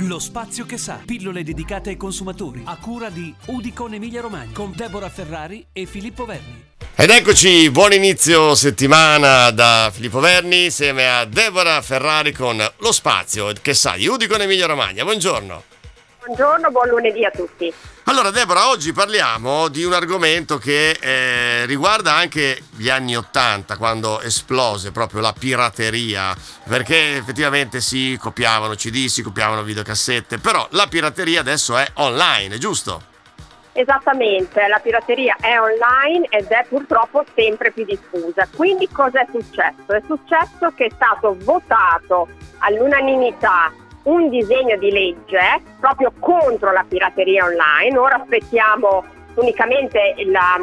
Lo spazio che sa, pillole dedicate ai consumatori, a cura di Udicon Emilia Romagna, con Deborah Ferrari e Filippo Verni. Ed eccoci, buon inizio settimana da Filippo Verni insieme a Deborah Ferrari con Lo spazio che sa di Udicon Emilia Romagna. Buongiorno. Buongiorno, buon lunedì a tutti. Allora Deborah, oggi parliamo di un argomento che riguarda anche gli anni '80, quando esplose proprio la pirateria, perché effettivamente si copiavano CD, si copiavano videocassette, però la pirateria adesso è online, giusto? Esattamente, la pirateria è online ed è purtroppo sempre più diffusa. Quindi cosa è successo? È successo che è stato votato all'unanimità un disegno di legge proprio contro la pirateria online. Ora aspettiamo unicamente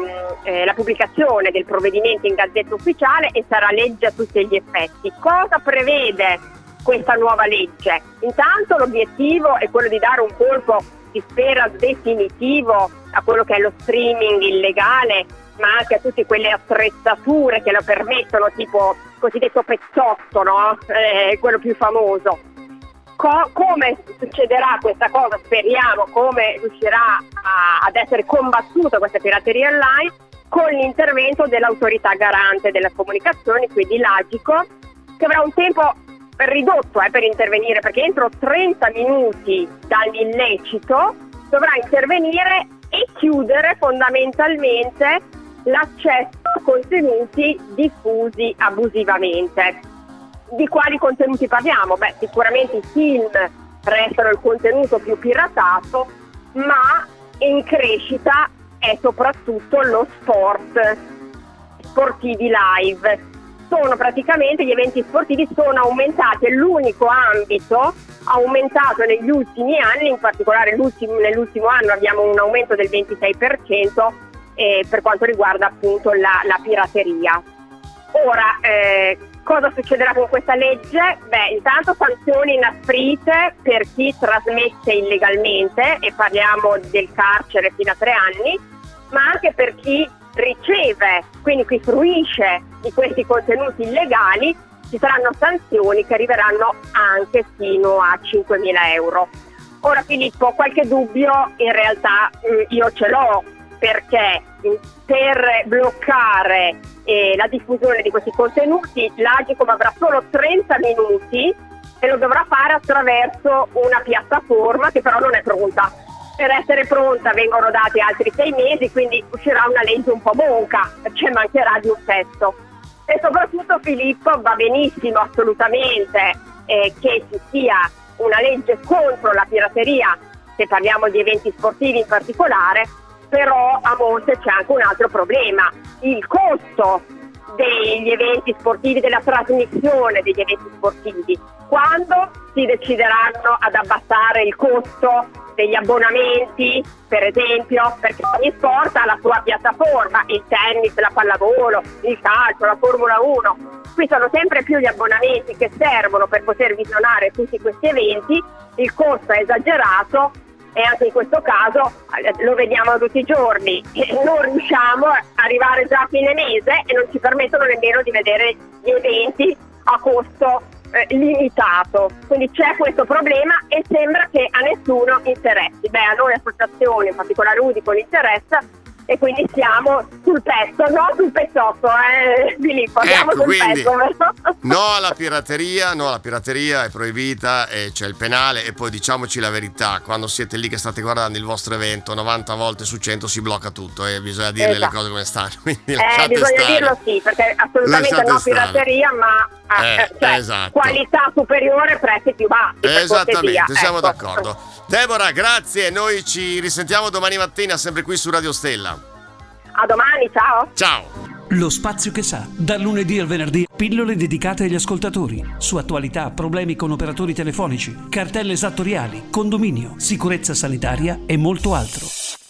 la pubblicazione del provvedimento in Gazzetta Ufficiale e sarà legge a tutti gli effetti. Cosa prevede questa nuova legge? Intanto l'obiettivo è quello di dare un colpo, si spera, definitivo a quello che è lo streaming illegale, ma anche a tutte quelle attrezzature che lo permettono, tipo cosiddetto pezzotto, no? Quello più famoso. Come succederà questa cosa? Speriamo, come riuscirà ad essere combattuta questa pirateria online? Con l'intervento dell'autorità garante delle comunicazioni, quindi l'Agcom, che avrà un tempo ridotto per intervenire, perché entro 30 minuti dall'illecito dovrà intervenire e chiudere fondamentalmente l'accesso a contenuti diffusi abusivamente. Di quali contenuti parliamo? Beh, sicuramente i film restano il contenuto più piratato, ma in crescita è soprattutto lo sport, sportivi live. Sono praticamente gli eventi sportivi sono aumentati, è l'unico ambito aumentato negli ultimi anni, in particolare nell'ultimo anno abbiamo un aumento del 26% per quanto riguarda appunto la pirateria. Ora, cosa succederà con questa legge? Beh, intanto sanzioni inasprite per chi trasmette illegalmente, e parliamo del carcere fino a 3 anni, ma anche per chi riceve, quindi chi fruisce di questi contenuti illegali, ci saranno sanzioni che arriveranno anche fino a 5.000 euro. Ora Filippo, qualche dubbio in realtà io ce l'ho, perché per bloccare la diffusione di questi contenuti l'Agcom avrà solo 30 minuti e lo dovrà fare attraverso una piattaforma che però non è pronta. Per essere pronta vengono dati altri 6 mesi, quindi uscirà una legge un po' monca, perché mancherà di un pezzo. E soprattutto Filippo, va benissimo assolutamente che ci sia una legge contro la pirateria, se parliamo di eventi sportivi in particolare, però a monte c'è anche un altro problema: il costo degli eventi sportivi, della trasmissione degli eventi sportivi. Quando si decideranno ad abbassare il costo degli abbonamenti, per esempio, perché ogni sport ha la sua piattaforma, il tennis, la pallavolo, il calcio, la Formula 1. Qui sono sempre più gli abbonamenti che servono per poter visionare tutti questi eventi, il costo è esagerato e anche in questo caso lo vediamo tutti i giorni, non riusciamo a arrivare già a fine mese e non ci permettono nemmeno di vedere gli eventi a costo limitato. Quindi c'è questo problema e sembra che a nessuno interessi. Beh, a noi associazioni, in particolare Udicon, interessa, e quindi siamo sul pezzo, no sul pezzotto, Filippo, siamo sul pezzo. No alla pirateria è proibita e c'è il penale. E poi diciamoci la verità, quando siete lì che state guardando il vostro evento, 90 volte su 100 si blocca tutto e bisogna dirle le cose come stanno. Bisogna dirlo, sì, perché assolutamente no pirateria, ma esatto. Qualità superiore, prezzi più bassi. Esattamente, siamo d'accordo. Deborah, grazie, noi ci risentiamo domani mattina sempre qui su Radio Stella. A domani, ciao. Ciao. Lo spazio che sa, dal lunedì al venerdì, pillole dedicate agli ascoltatori, su attualità, problemi con operatori telefonici, cartelle esattoriali, condominio, sicurezza sanitaria e molto altro.